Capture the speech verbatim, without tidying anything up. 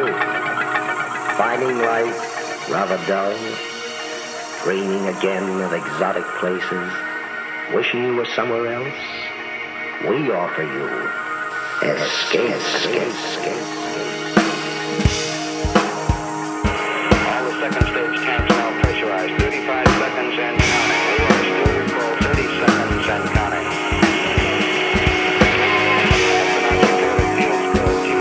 you? Finding life rather dull? Dreaming again of exotic places? Wishing you were somewhere else? We offer you escape, escape, escape.